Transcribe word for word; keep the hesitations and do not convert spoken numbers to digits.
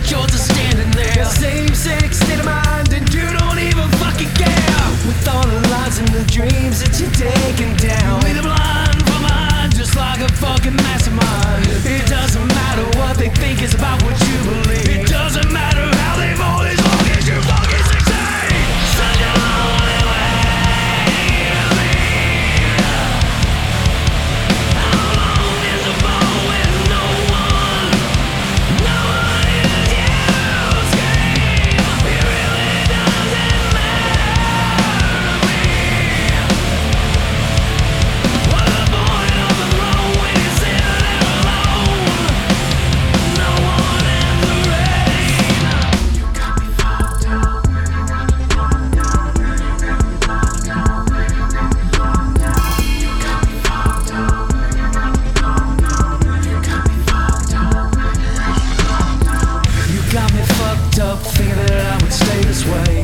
you're just standing there. Same sick state of mind, and you don't even fucking care. With all the lies and the dreams that you're taking down, lead them blind from behind, just like a fucking mastermind. It doesn't matter what they think is about what you believe. It doesn't matter how they vote as long as you fucking succeed. Such a lonely way to be. How long is the phone with no one? No one hears you scream. It really doesn't matter to me. What's the point of the throne when you sit there alone? No one in the rain. You got me fucked up. You got me fucked up. You got me fucked up. You got me fucked up, thinking that I would stay this way.